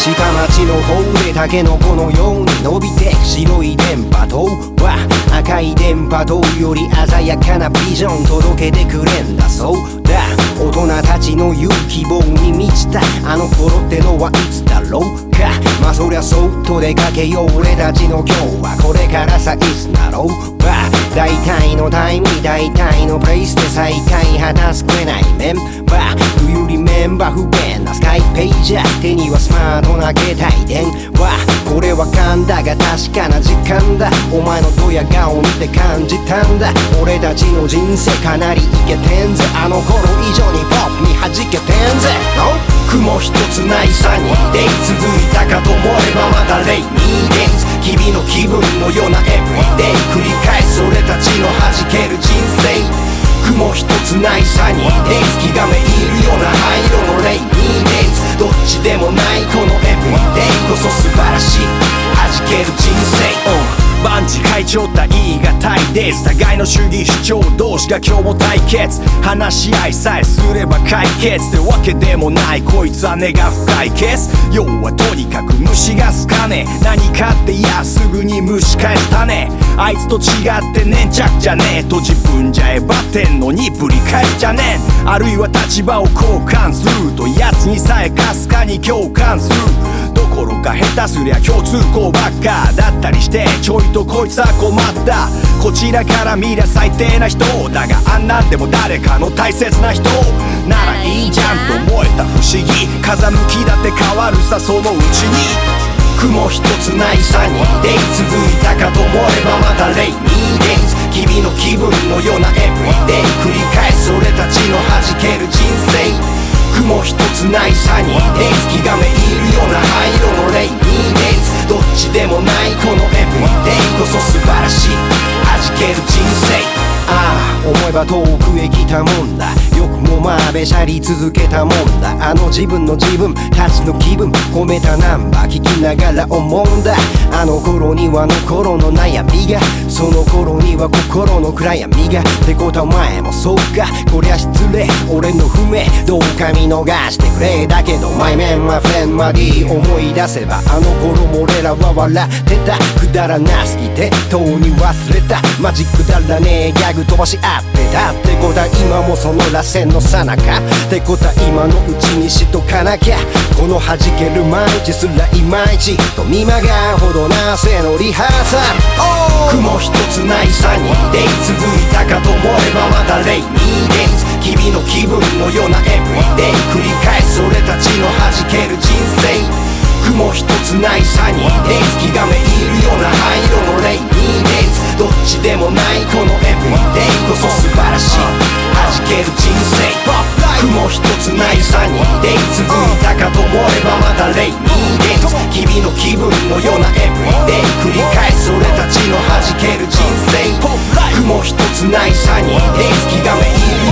下町の方でタケノコのように伸びて白い電波塔は赤い電波塔より鮮やかなビジョン届けてくれんだそうだ。大人たちの言う希望に満ちたあの頃ってのはいつだろうか。まあそりゃそっと出かけよう俺たちの今日はこれからさいつだろうか。大体のタイムに大体のプレイスで再会果たすくれないメンバー。Do you remember 不便なスカイページャー手にはスマートな携帯電話。これは勘だが確かな時間だ。お前のドヤ顔見て感じたんだ。俺たちの人生かなりイケてんぜ。あの頃以上にポップに弾けてんぜ。雲一つないサニーデイ続いたかと思えばまたレイニーデイズ。君の気分のようなエブリデイ繰り返す俺たちの弾ける人生。雲一つないサニーデイズ気がめいるような灰色のレイニーデイズ。どっちでもないこのエブリデイこそ素晴らしい弾ける人生。万事会長った言い難いです。互いの主義主張同士が今日も対決。話し合いさえすれば解決ってわけでもないこいつは根が深いケース。要はとにかく虫が好かねえ。何かっていやすぐに蒸し返したね。あいつと違って粘着じゃねえと自分じゃえばってんのにぶり返しじゃねえ。あるいは立場を交換するとやつにさえかすかに共感するどころか下手すりゃ共通項ばっかだったりしてちょいとこいつは困った。こちらから見りゃ最低な人だがあんなんでも誰かの大切な人ならいいじゃんと思えた不思議。風向きだって変わるさそのうちに。雲一つないサニーデイ続いたかと思えばまたレイニーデイズ。君の気分のようなエブリデイ繰り返す俺たちの弾ける人生。雲一つないサニーデイズ気がめいるような灰色のレイニーデイズ。どっちでもないこのエブリデイこそ素晴らしい弾ける人生。ああ思えば遠くへ来たもんだ。よくもまあべしゃり続けたもんだ。あの自分の自分たちの気分込めたナンバー聞きながら思うんだ。あの頃にはあの頃の悩みがその頃には心の暗闇がってことは前もそうか。こりゃ失礼俺の不明どうか見逃してくれ。だけどマイメンマフレンマディ思い出せばあの頃も俺らは笑ってた。くだらなすぎてとうに忘れたマジくだらねえギャグ飛ばし合ってたってことは今もその螺旋の最中ってことは今のうちにしとかなきゃ。この弾ける毎日すらいまいちと見まがうほどなせのリハーサル。雲一つないサニーデイ続いたかと思えばまたレイニーデイズ。君の気分のようなエブリデイ繰り返す俺たちの弾ける人生。雲一つないサニーデイズ気がめいるような灰色のレイニーデイズ。どっちでもないこのエブリデイこそ素晴らしい弾ける人生。雲一つないサニーデイ続いたかと思えばまたレイニーデイズ。君の気分のようなエブリデイ繰り返す俺たちの弾ける人生。雲一つないサニーデイ気がめいる